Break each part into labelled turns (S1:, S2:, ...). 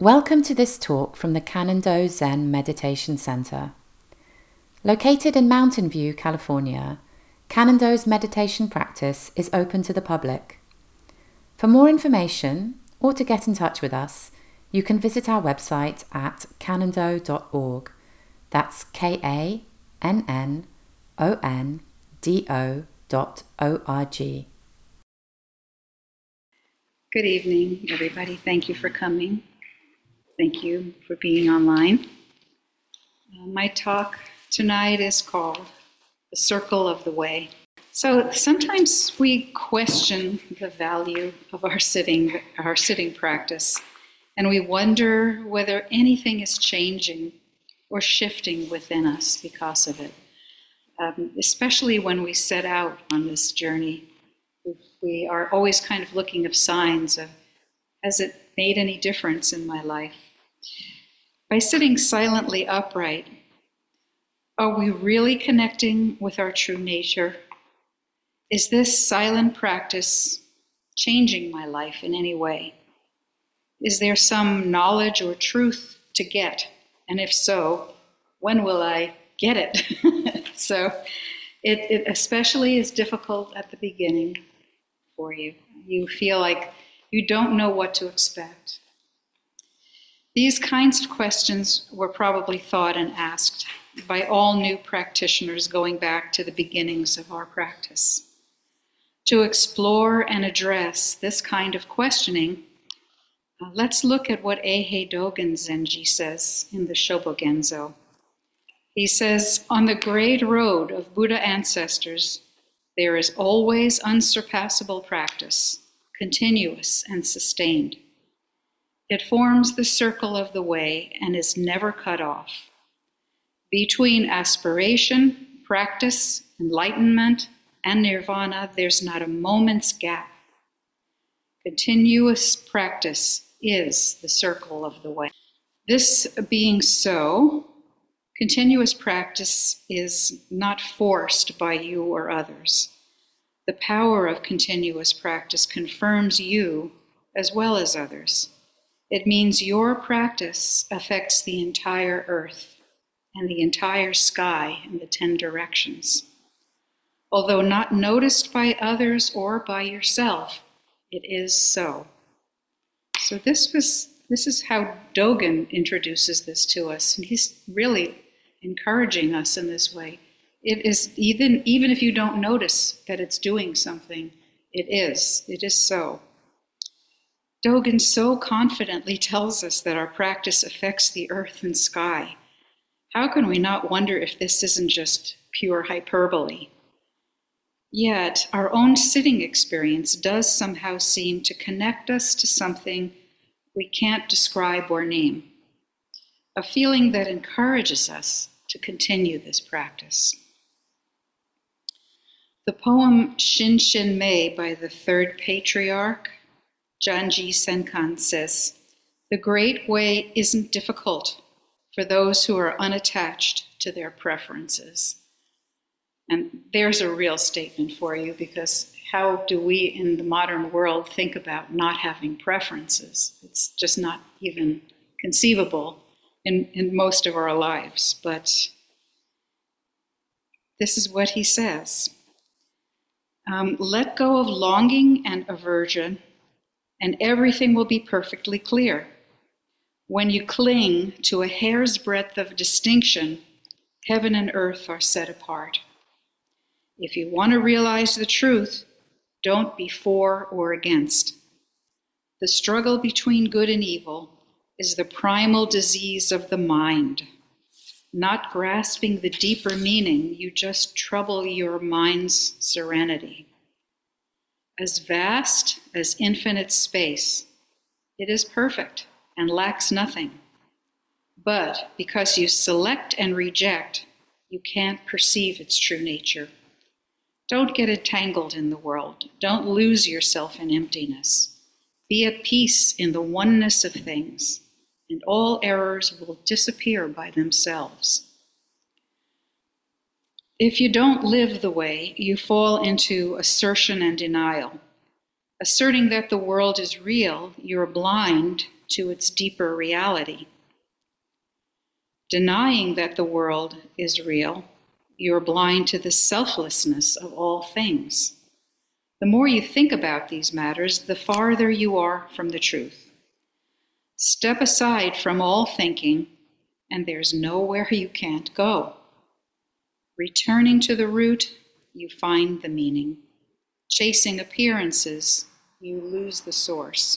S1: Welcome to this talk from the Cannon-Do Zen Meditation Center. Located in Mountain View, California, Cannon-Do's meditation practice is open to the public. For more information or to get in touch with us, you can visit our website at cannondo.org. That's KANNONDO.org.
S2: Good evening, everybody. Thank you for coming. Thank you for being online. My talk tonight is called The Circle of the Way. So sometimes we question the value of our sitting practice, and we wonder whether anything is changing or shifting within us because of it. Especially when we set out on this journey, we are always kind of looking for signs of, has it made any difference in my life? By sitting silently upright, are we really connecting with our true nature? Is this silent practice changing my life in any way? Is there some knowledge or truth to get? And if so, when will I get it? So it especially is difficult at the beginning for you. You feel like you don't know what to expect. These kinds of questions were probably thought and asked by all new practitioners going back to the beginnings of our practice. To explore and address this kind of questioning, let's look at what Eihei Dogen Zenji says in the Shobogenzo. He says, on the great road of Buddha ancestors, there is always unsurpassable practice, continuous and sustained. It forms the circle of the way and is never cut off. Between aspiration, practice, enlightenment, and nirvana, there's not a moment's gap. Continuous practice is the circle of the way. This being so, continuous practice is not forced by you or others. The power of continuous practice confirms you as well as others. It means your practice affects the entire earth and the entire sky in the 10 directions. Although not noticed by others or by yourself, it is so. So this is how Dogen introduces this to us, and he's really encouraging us in this way. It is even if you don't notice that it's doing something, it is so. Dogen so confidently tells us that our practice affects the earth and sky. How can we not wonder if this isn't just pure hyperbole? Yet, our own sitting experience does somehow seem to connect us to something we can't describe or name, a feeling that encourages us to continue this practice. The poem Shinshin Mei by the third patriarch, Janji Senkan, says, the great way isn't difficult for those who are unattached to their preferences. And there's a real statement for you, because how do we in the modern world think about not having preferences? It's just not even conceivable in most of our lives. But this is what he says. Let go of longing and aversion, and everything will be perfectly clear. When you cling to a hair's breadth of distinction, heaven and earth are set apart. If you want to realize the truth, don't be for or against. The struggle between good and evil is the primal disease of the mind. Not grasping the deeper meaning, you just trouble your mind's serenity. As vast as infinite space, it is perfect and lacks nothing. But because you select and reject, you can't perceive its true nature. Don't get entangled in the world. Don't lose yourself in emptiness. Be at peace in the oneness of things, and all errors will disappear by themselves. If you don't live the way, you fall into assertion and denial. Asserting that the world is real, you're blind to its deeper reality. Denying that the world is real, you're blind to the selflessness of all things. The more you think about these matters, the farther you are from the truth. Step aside from all thinking, and there's nowhere you can't go. Returning to the root, you find the meaning. Chasing appearances, you lose the source.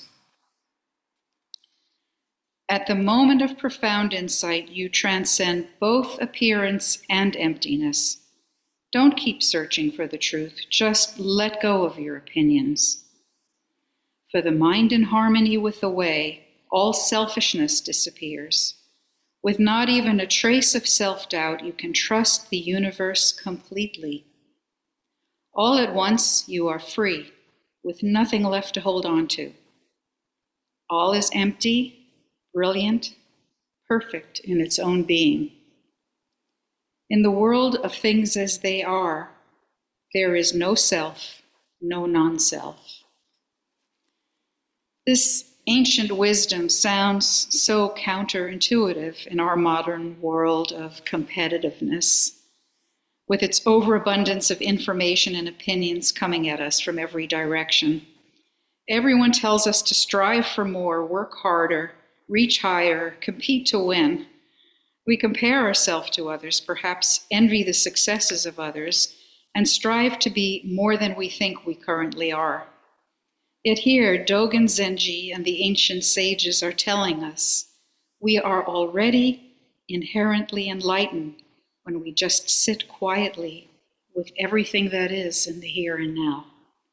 S2: At the moment of profound insight, you transcend both appearance and emptiness. Don't keep searching for the truth, just let go of your opinions. For the mind in harmony with the way, all selfishness disappears. With not even a trace of self-doubt, you can trust the universe completely. All at once, you are free, with nothing left to hold on to. All is empty, brilliant, perfect in its own being. In the world of things as they are, there is no self, no non-self. This ancient wisdom sounds so counterintuitive in our modern world of competitiveness, with its overabundance of information and opinions coming at us from every direction. Everyone tells us to strive for more, work harder, reach higher, compete to win. We compare ourselves to others, perhaps envy the successes of others, and strive to be more than we think we currently are. Yet here, Dogen Zenji and the ancient sages are telling us we are already inherently enlightened when we just sit quietly with everything that is in the here and now.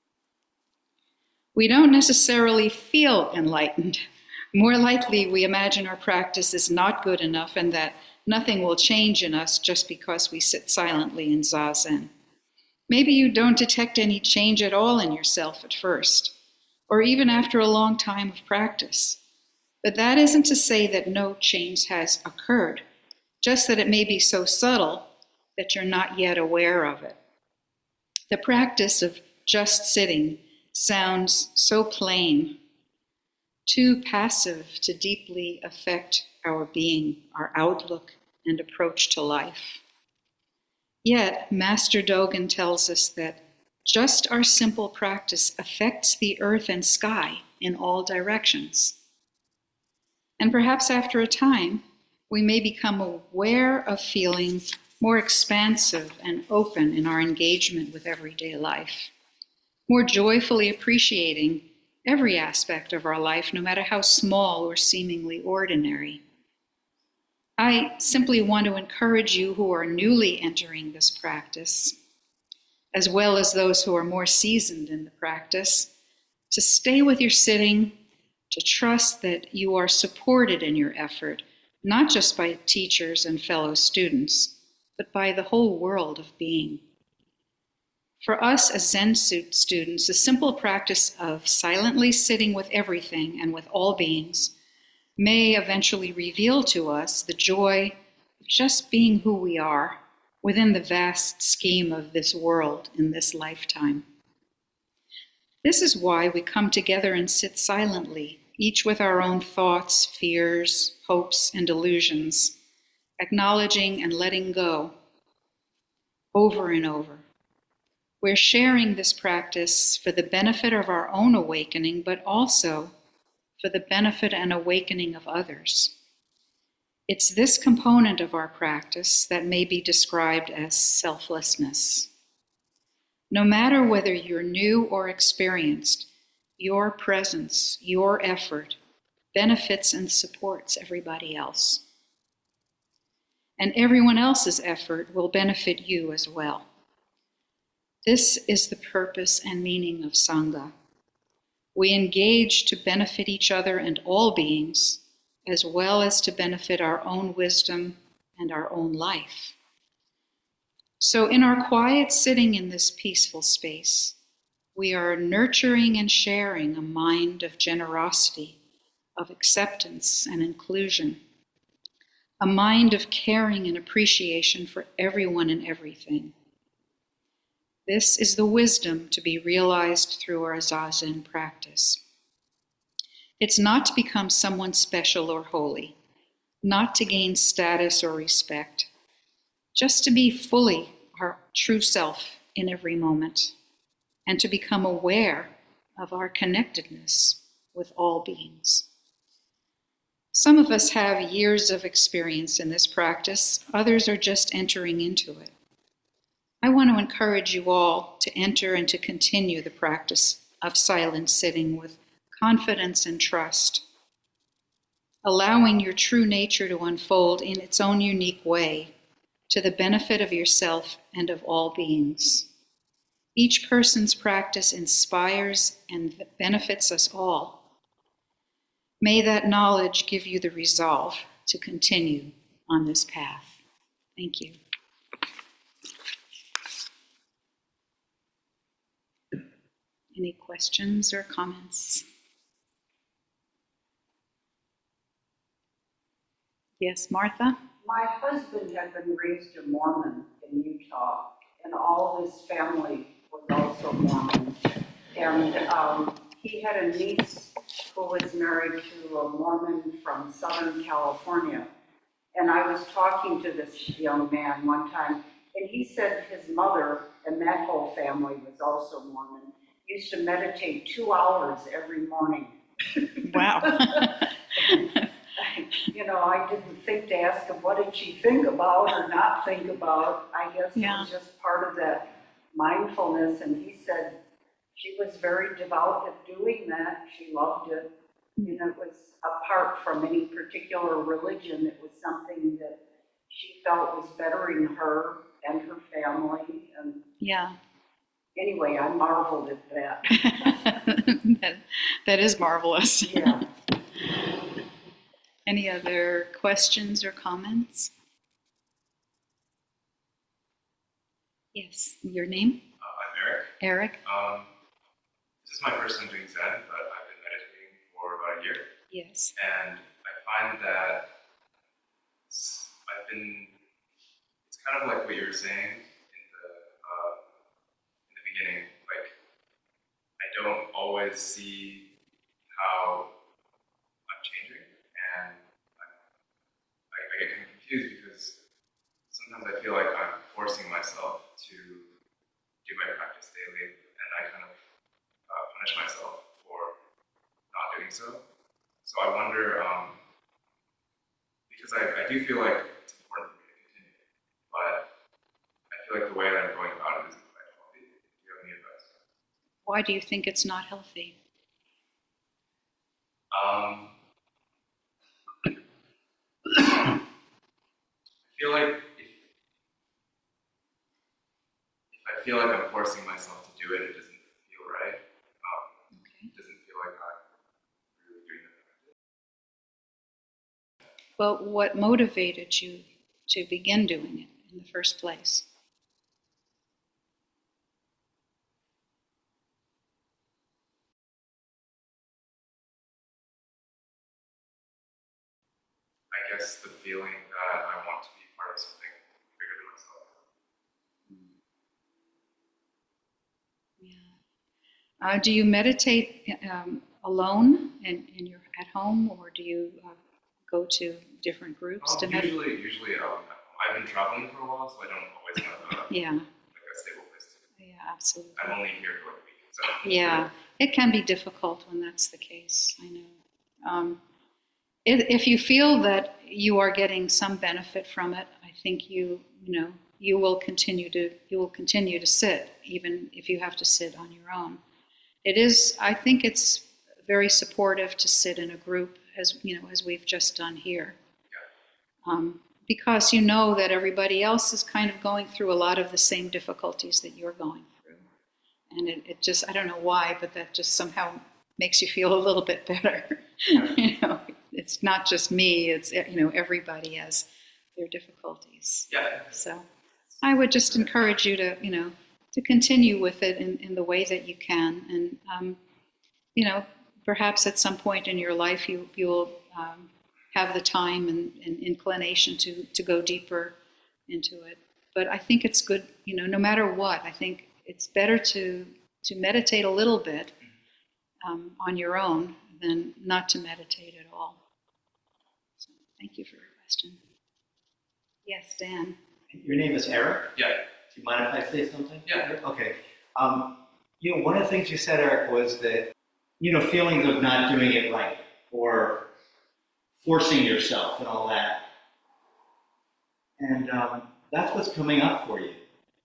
S2: We don't necessarily feel enlightened. More likely, we imagine our practice is not good enough and that nothing will change in us just because we sit silently in Zazen. Maybe you don't detect any change at all in yourself at first, or even after a long time of practice. But that isn't to say that no change has occurred, just that it may be so subtle that you're not yet aware of it. The practice of just sitting sounds so plain, too passive to deeply affect our being, our outlook, and approach to life. Yet, Master Dogen tells us that just our simple practice affects the earth and sky in all directions. And perhaps after a time, we may become aware of feeling more expansive and open in our engagement with everyday life, more joyfully appreciating every aspect of our life, no matter how small or seemingly ordinary. I simply want to encourage you who are newly entering this practice, as well as those who are more seasoned in the practice, to stay with your sitting, to trust that you are supported in your effort, not just by teachers and fellow students, but by the whole world of being. For us as Zen students, the simple practice of silently sitting with everything and with all beings may eventually reveal to us the joy of just being who we are within the vast scheme of this world in this lifetime. This is why we come together and sit silently, each with our own thoughts, fears, hopes, and illusions, acknowledging and letting go over and over. We're sharing this practice for the benefit of our own awakening, but also for the benefit and awakening of others. It's this component of our practice that may be described as selflessness. No matter whether you're new or experienced, your presence, your effort, benefits and supports everybody else. And everyone else's effort will benefit you as well. This is the purpose and meaning of Sangha. We engage to benefit each other and all beings, as well as to benefit our own wisdom and our own life. So in our quiet sitting in this peaceful space, we are nurturing and sharing a mind of generosity, of acceptance and inclusion, a mind of caring and appreciation for everyone and everything. This is the wisdom to be realized through our Zazen practice. It's not to become someone special or holy, not to gain status or respect, just to be fully our true self in every moment, and to become aware of our connectedness with all beings. Some of us have years of experience in this practice, others are just entering into it. I want to encourage you all to enter and to continue the practice of silent sitting with confidence and trust, allowing your true nature to unfold in its own unique way to the benefit of yourself and of all beings. Each person's practice inspires and benefits us all. May that knowledge give you the resolve to continue on this path. Thank you. Any questions or comments? Yes, Martha?
S3: My husband had been raised a Mormon in Utah, and all of his family was also Mormon. And he had a niece who was married to a Mormon from Southern California. And I was talking to this young man one time, and he said his mother and that whole family was also Mormon, used to meditate 2 hours every morning.
S2: Wow.
S3: You know, I didn't think to ask him, what did she think about or not think about? I guess it was just part of that mindfulness. And he said she was very devout at doing that. She loved it. You know, it was apart from any particular religion. It was something that she felt was bettering her and her family. And
S2: yeah.
S3: Anyway, I marveled at that.
S2: That is marvelous.
S3: Yeah.
S2: Any other questions or comments? Yes, your name?
S4: I'm Eric.
S2: Eric?
S4: This is my first time doing Zen, but I've been meditating for about a year.
S2: Yes.
S4: And I find that it's kind of like what you were saying in the beginning. Like, I don't always see how I'm changing, and I get kind of confused because sometimes I feel like I'm forcing myself to do my practice daily, and I kind of punish myself for not doing so. So I wonder, because I do feel like it's important for me to continue, but I feel like the way that I'm going about it isn't quite healthy. Do you have any advice?
S2: Why do you think it's not healthy?
S4: I feel like if I feel like I'm forcing myself to do it, it doesn't feel right.
S2: Okay.
S4: It doesn't feel like I'm really doing that.
S2: Well, what motivated you to begin doing it in the first place?
S4: I guess the feeling that I want to be part of something bigger than myself.
S2: Yeah. Do you meditate alone at home, or do you go to different groups to meditate?
S4: Usually I've been traveling for a while, so I don't always have a stable place to.
S2: Yeah, absolutely.
S4: I'm only here for like a week, so.
S2: Yeah, it can be difficult when that's the case. I know. If you feel that you are getting some benefit from it, I think you will continue to sit, even if you have to sit on your own. I think it's very supportive to sit in a group, as we've just done here, because you know that everybody else is kind of going through a lot of the same difficulties that you're going through, and it just, I don't know why, but that just somehow makes you feel a little bit better. It's not just me, it's everybody has their difficulties.
S4: Yeah.
S2: So I would just encourage you to continue with it in the way that you can, and perhaps at some point in your life you will have the time and inclination to go deeper into it. But I think it's good, no matter what, I think it's better to meditate a little bit on your own than not to meditate at all. So thank you for your question. Yes, Dan.
S5: Your name is Eric?
S4: Yeah.
S5: Do you mind if I say something?
S4: Yeah.
S5: Okay. One of the things you said, Eric, was that, feelings of not doing it right or forcing yourself and all that. And that's what's coming up for you.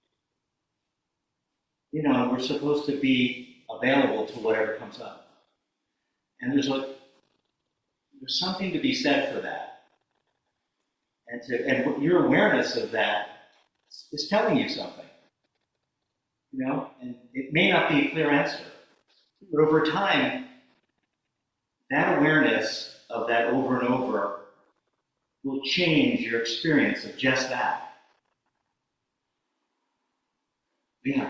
S5: We're supposed to be available to whatever comes up. And there's something to be said for that. And your awareness of that is telling you something. And it may not be a clear answer, but over time, that awareness of that over and over will change your experience of just that. Yeah.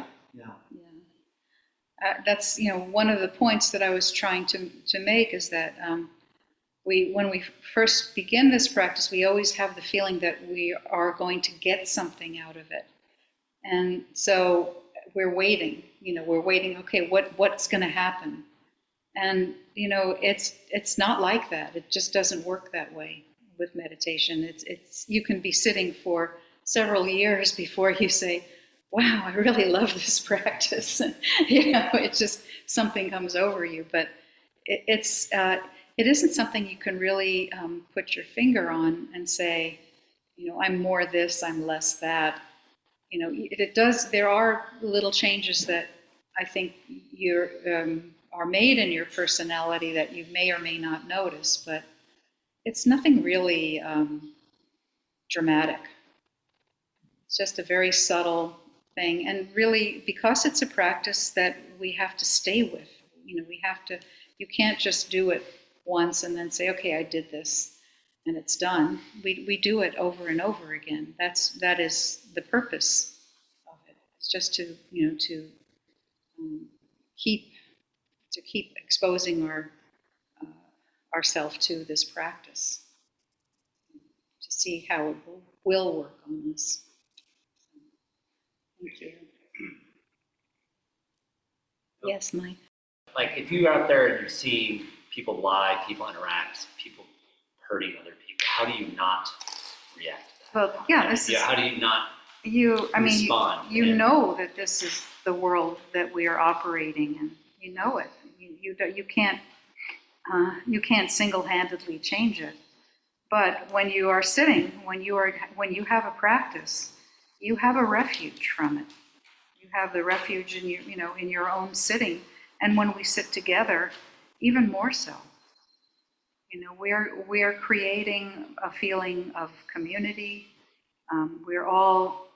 S2: That's one of the points that I was trying to make is that when we first begin this practice, we always have the feeling that we are going to get something out of it, and so we're waiting. We're waiting. Okay, what's going to happen? And it's not like that. It just doesn't work that way with meditation. It's you can be sitting for several years before you say, wow, I really love this practice. It's just something comes over you. But it isn't something you can really put your finger on and say, I'm more this, I'm less that. It does. There are little changes that I think are made in your personality that you may or may not notice, but it's nothing really dramatic. It's just a very subtle thing, and really, because it's a practice that we have to stay with. You can't just do it once and then say, okay, I did this and it's done. We do it over and over again. That is the purpose of it. It's just to keep exposing ourselves to this practice, to see how it will work on us. Thank you. Yes, Mike.
S6: Like, if you're out there and you're seeing people lie, people interact, people hurting other people, how do you not react to that?
S2: Well, yeah,
S6: how do you not respond?
S2: You know that this is the world that we are operating in. You know it. You can't single-handedly change it. But when you are sitting, when you have a practice, you have a refuge from it. You have the refuge in your own sitting, and when we sit together, even more so. We are creating a feeling of community. We're all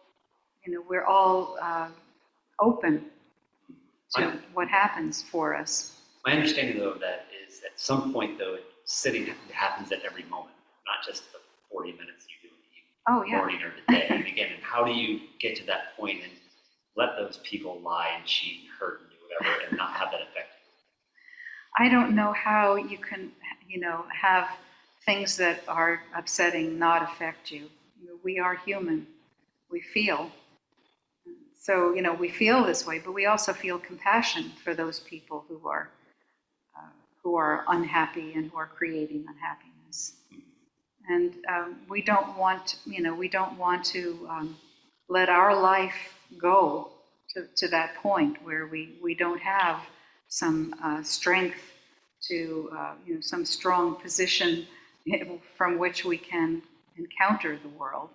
S2: open to what happens for us.
S6: My understanding, though, of that is at some point, though, sitting happens at every moment, not just the 40 minutes you do in the morning or the day. And again, how do you get to that point and let those people lie and cheat and hurt and do whatever and not have that affect you?
S2: I don't know how you can, have things that are upsetting not affect you. We are human. We feel. So, we feel this way, but we also feel compassion for those people who are unhappy and who are creating unhappiness. And we don't want to let our life go to that point where we don't have some strength to, some strong position from which we can encounter the world.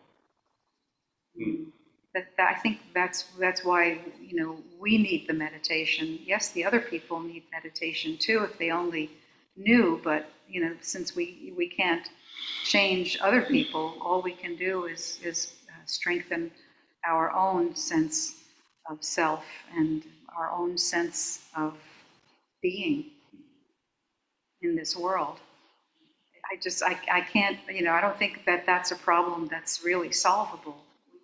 S2: I think that's why we need the meditation. Yes, the other people need meditation too if they only knew. But since we can't change other people, all we can do is strengthen our own sense of self and our own sense of being in this world. I can't. I don't think that's a problem that's really solvable.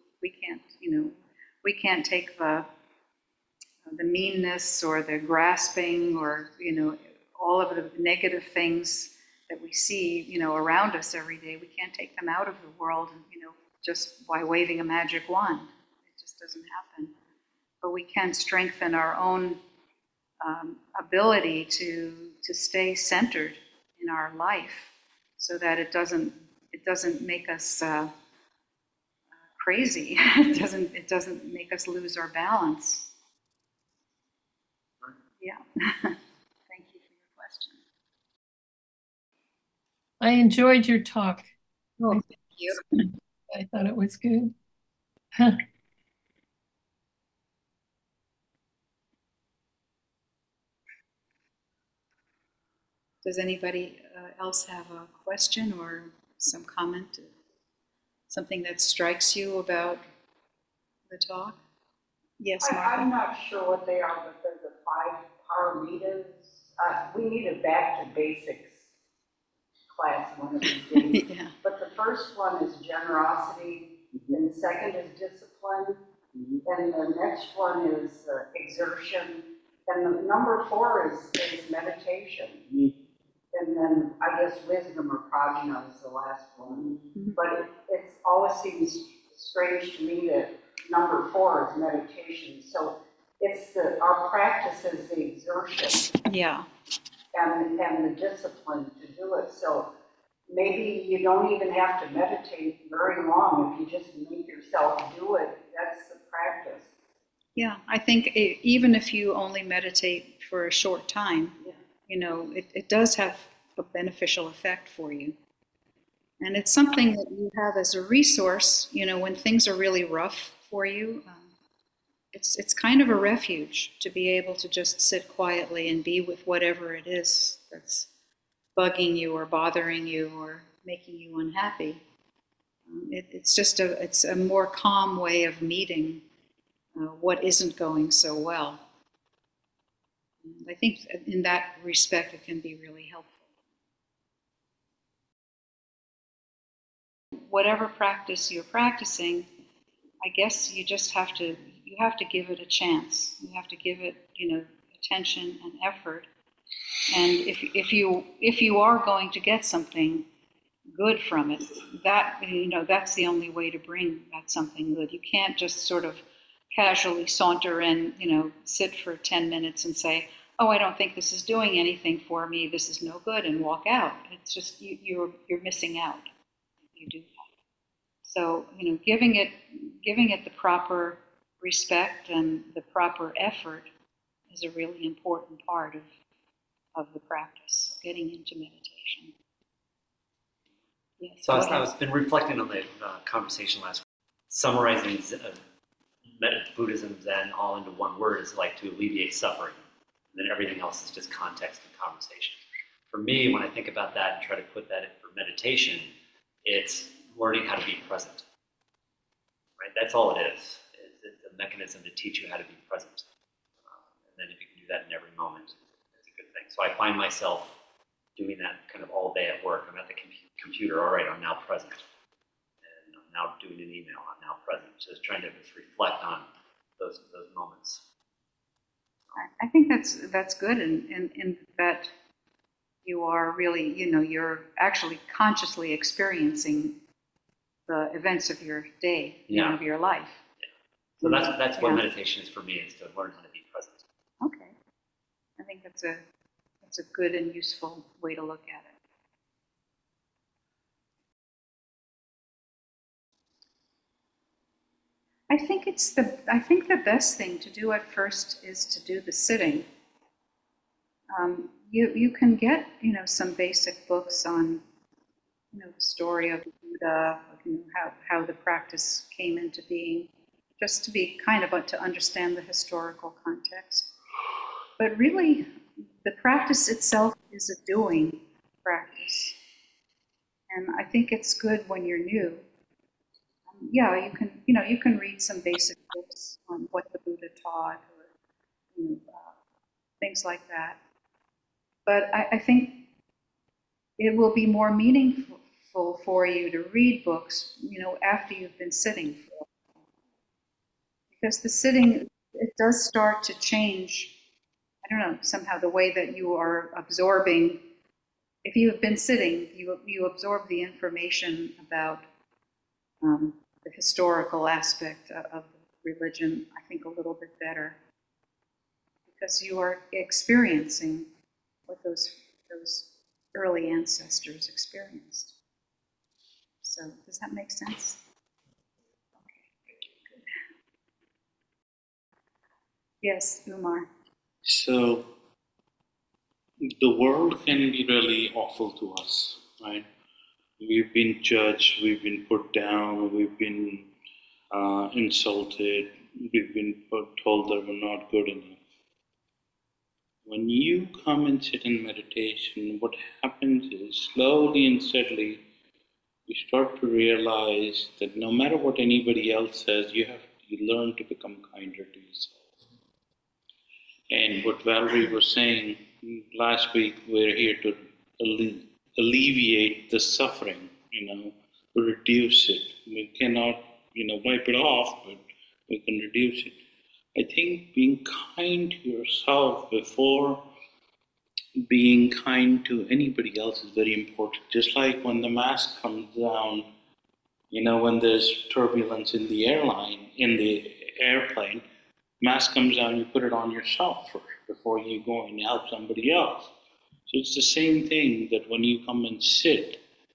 S2: We can't take the meanness or the grasping or all of the negative things that we see around us every day. We can't take them out of the world just by waving a magic wand. It just doesn't happen. But we can strengthen our own ability to stay centered in our life, so that it doesn't make us crazy. It doesn't make us lose our balance. Yeah. Thank you for your question.
S7: I enjoyed your talk.
S2: Oh, thank you.
S7: I thought it was good.
S2: Does anybody else have a question or some comment? Something that strikes you about the talk? Yes, Martha.
S3: I'm not sure what they are, but they're the 5 paramitas. We need a back to basics class one of these days.
S2: Yeah.
S3: But the first one is generosity, and the second is discipline, and the next one is exertion, and the number 4 is meditation. And then I guess wisdom or prajna is the last one. But it always seems strange to me that number 4 is meditation. So it's our practice is the exertion.
S2: Yeah.
S3: And the discipline to do it. So maybe you don't even have to meditate very long. If you just make yourself do it, that's the practice.
S2: Yeah, I think even if you only meditate for a short time, you know, it does have a beneficial effect for you. And it's something that you have as a resource, you know, when things are really rough for you. It's kind of a refuge to be able to just sit quietly and be with whatever it is that's bugging you or bothering you or making you unhappy. It's a more calm way of meeting what isn't going so well. I think in that respect it can be really helpful. Whatever practice you're practicing, I guess you just have to give it a chance. You have to give it, you know, attention and effort. And if you are going to get something good from it, that, you know, that's the only way to bring that something good. You can't just sort of casually saunter in, you know, sit for 10 minutes and say, oh, I don't think this is doing anything for me, this is no good, and walk out. It's just you're missing out if you do that. So, you know, giving it the proper respect and the proper effort is a really important part of the practice, getting into meditation. Yes,
S6: so I've been reflecting on the conversation last week. Summarizing Buddhism, Zen, all into one word is like to alleviate suffering. And then everything else is just context and conversation. For me, when I think about that and try to put that in for meditation, it's learning how to be present. Right? That's all it is. It's a mechanism to teach you how to be present. And then if you can do that in every moment, it's a good thing. So I find myself doing that kind of all day at work. I'm at the computer, all right, I'm now present. And I'm now doing an email, I'm now present. Just trying to just reflect on those moments.
S2: I think that's good, in that you are really, you know, you're actually consciously experiencing the events of your day,
S6: yeah.
S2: Of your life.
S6: Yeah. So that's what meditation is for me, is to learn how to be present.
S2: Okay, I think that's a good and useful way to look at it. I think the best thing to do at first is to do the sitting. You can get, you know, some basic books on, you know, the story of the Buddha, you know, how the practice came into being, just to be kind of to understand the historical context. But really, the practice itself is a doing practice, and I think it's good when you're new. Yeah, you can read some basic books on what the Buddha taught, or, you know, things like that. But I think it will be more meaningful for you to read books, you know, after you've been sitting for a while. Because the sitting, it does start to change, I don't know, somehow the way that you are absorbing. If you have been sitting, you absorb the information about the historical aspect of religion, I think, a little bit better. because you are experiencing what those early ancestors experienced. So does that make sense? Okay, good. Yes, Umar.
S8: So the world can be really awful to us, right? We've been judged, we've been put down, we've been insulted, we've been told that we're not good enough. When you come and sit in meditation, what happens is slowly and steadily you start to realize that no matter what anybody else says, you learn to become kinder to yourself. And what Valerie was saying last week, we're here to alleviate the suffering, to reduce it. We cannot, wipe it off, but we can reduce it. I think being kind to yourself before being kind to anybody else is very important. Just like when the mask comes down, when there's turbulence in the airplane, mask comes down, you put it on yourself first before you go and help somebody else. So it's the same thing that when you come and sit,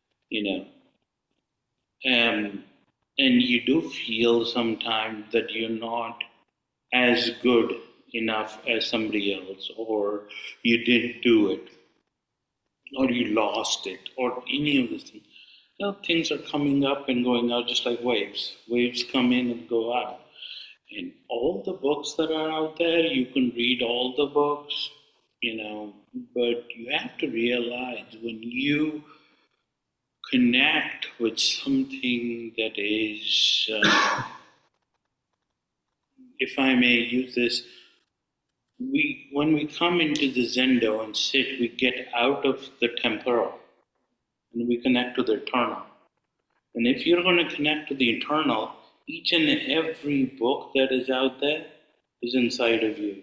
S8: and you do feel sometimes that you're not as good enough as somebody else, or you didn't do it, or you lost it, or any of these things. Things are coming up and going out just like waves. Waves come in and go out. And all the books that are out there, you can read all the books, but you have to realize when you connect with something that is, if I may use this, when we come into the Zendo and sit, we get out of the temporal and we connect to the eternal. And if you're going to connect to the eternal, each and every book that is out there is inside of you.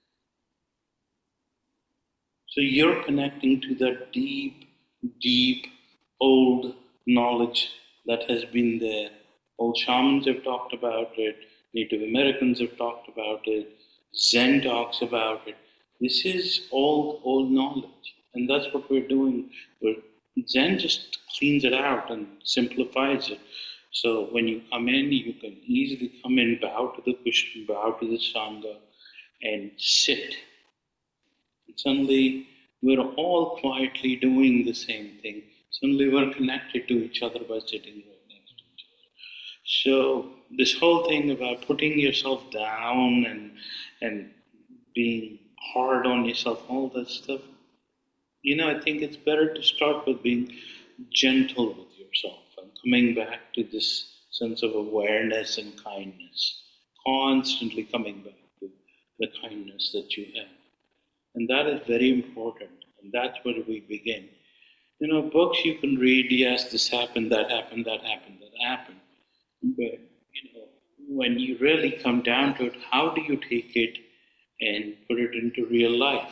S8: So you're connecting to that deep, deep, old knowledge that has been there. Old shamans have talked about it, Native Americans have talked about it, Zen talks about it. This is old knowledge, and that's what we're doing. Zen just cleans it out and simplifies it. So when you come in, you can easily come in, bow to the Krishna, bow to the Sangha, and sit. And suddenly, we're all quietly doing the same thing. Suddenly, we're connected to each other by sitting right next to each other. So this whole thing about putting yourself down and being hard on yourself, all that stuff, I think it's better to start with being gentle with yourself and coming back to this sense of awareness and kindness, constantly coming back to the kindness that you have. And that is very important, and that's where we begin. Books you can read, yes, this happened, that happened, that happened, that happened. But, when you really come down to it, how do you take it and put it into real life?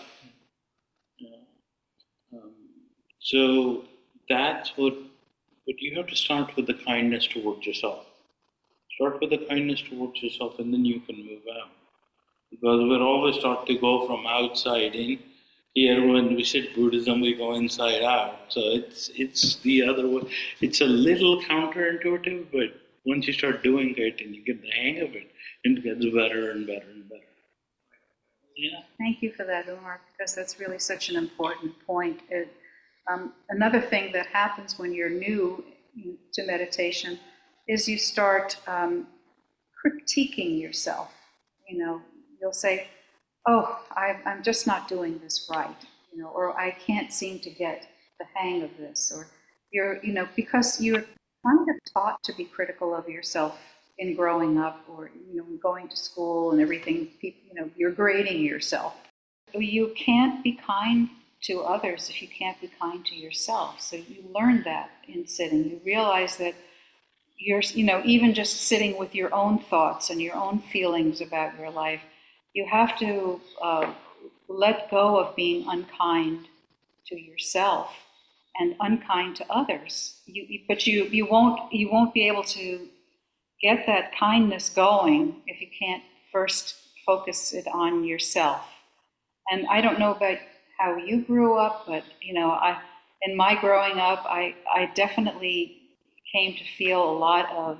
S8: So that's but you have to start with the kindness towards yourself. Start with the kindness towards yourself, and then you can move out. Because we're always taught to go from outside in. Here, when we sit Buddhism, we go inside out. So it's the other way. It's a little counterintuitive, but once you start doing it and you get the hang of it, it gets better and better and better. Yeah.
S2: Thank you for that, Umar, because that's really such an important point. Another thing that happens when you're new to meditation is you start critiquing yourself. You'll say, oh, I'm just not doing this right, or I can't seem to get the hang of this, or because you're kind of taught to be critical of yourself in growing up, or going to school and everything. You're grading yourself. You can't be kind to others if you can't be kind to yourself. So you learn that in sitting. You realize that you're, even just sitting with your own thoughts and your own feelings about your life, you have to let go of being unkind to yourself and unkind to others. But you won't be able to get that kindness going if you can't first focus it on yourself. And I don't know about how you grew up, but in my growing up, I definitely came to feel a lot of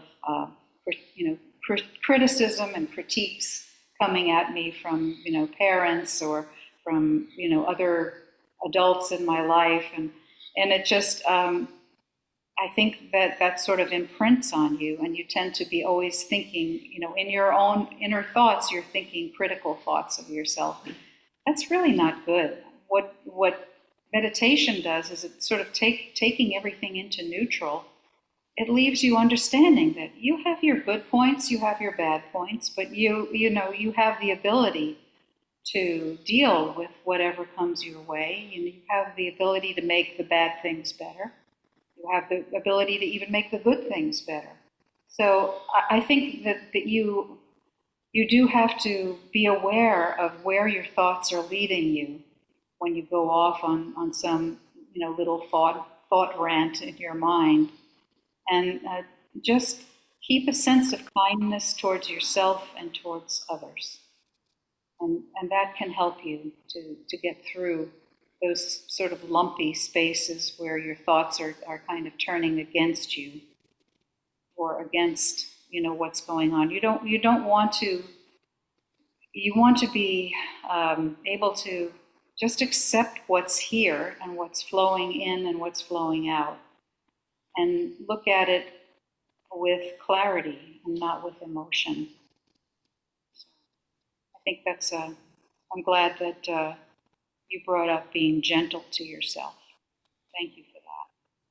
S2: criticism and critiques coming at me from parents or from other adults in my life, and it just I think that sort of imprints on you, and you tend to be always thinking, in your own inner thoughts, you're thinking critical thoughts of yourself. That's really not good. What meditation does is it sort of taking everything into neutral. It leaves you understanding that you have your good points, you have your bad points, but you have the ability to deal with whatever comes your way. You have the ability to make the bad things better. You have the ability to even make the good things better. So I think that you do have to be aware of where your thoughts are leading you when you go off on some little thought rant in your mind, and just keep a sense of kindness towards yourself and towards others, and that can help you to get through those sort of lumpy spaces where your thoughts are kind of turning against you or against what's going on. You don't want to. You want to be able to just accept what's here and what's flowing in and what's flowing out, and look at it with clarity and not with emotion. So I think that's I'm glad that you brought up being gentle to yourself. Thank you for that.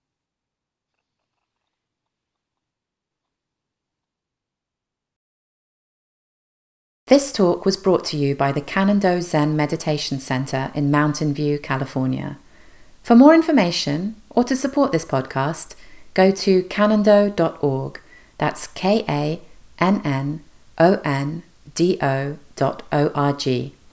S1: This talk was brought to you by the Canando Zen Meditation Center in Mountain View, California. For more information or to support this podcast, go to canando.org. That's KANNONDO.org.